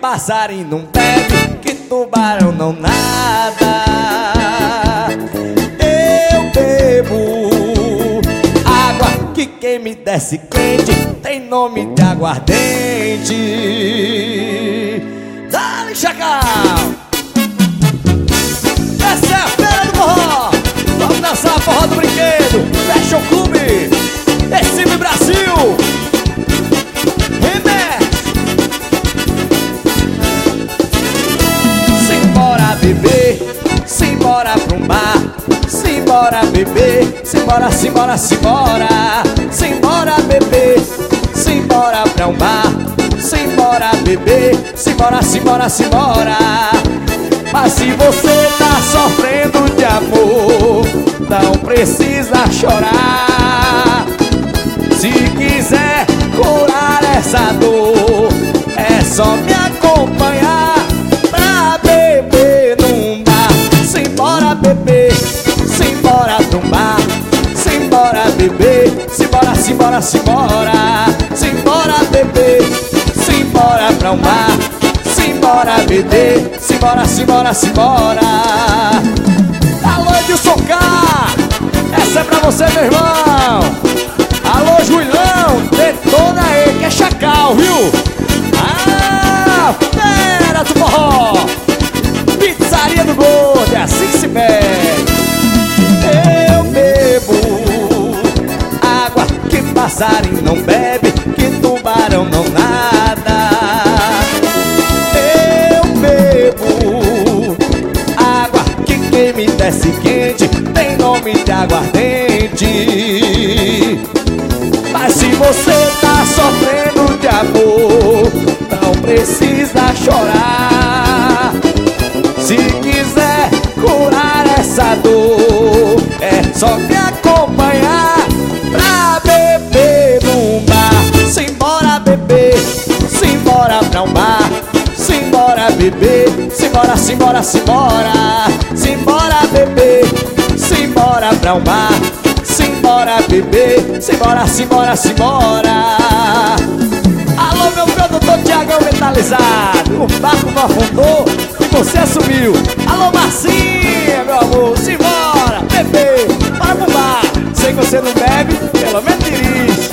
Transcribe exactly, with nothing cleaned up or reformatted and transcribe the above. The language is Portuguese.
passarinho não bebe, que tubarão não nada. Eu bebo água que quem me desce quente tem nome de aguardente. Dá-lhe, Chacal! Essa é a feira do forró. Vamos dançar a forró do brinquedo. Fecha o clube. Recife, Brasil. Remete. Simbora beber, simbora pra um bar. Simbora beber, simbora, simbora, simbora. Simbora beber, simbora pra um bar. Simbora beber, simbora, simbora, simbora. Mas se você tá sofrendo de amor, não precisa chorar. Se quiser curar essa dor, é só me acompanhar pra beber num bar. Simbora beber, simbora pra um bar. Simbora beber, simbora, simbora, simbora. Simbora beber, simbora pra um bar. Simbora beber, simbora, simbora, simbora. Alô, Edilson K, essa é pra você, meu irmão. Alô, Juilão, detona aí, que é Chacal, viu? Ah, fera do forró. Pizzaria do Gordo, é assim que se pede. Eu bebo água que passarinho não bebe, que tubarão não nada. Quem me desce quente tem nome de aguardente. Mas se você tá sofrendo de amor, não precisa chorar. Se quiser curar essa dor, é só me acompanhar pra beber num bar. Simbora beber, simbora pra um bar. Simbora beber, simbora, simbora, simbora. Simbora beber, simbora pra um bar. Simbora beber, simbora, simbora, simbora. Alô, meu produtor Tiagão Metalizado, o barco não afundou e você assumiu. Alô, Marcinha, meu amor, simbora beber, bora pro bar. Sei que você não bebe, pelo menos dirige.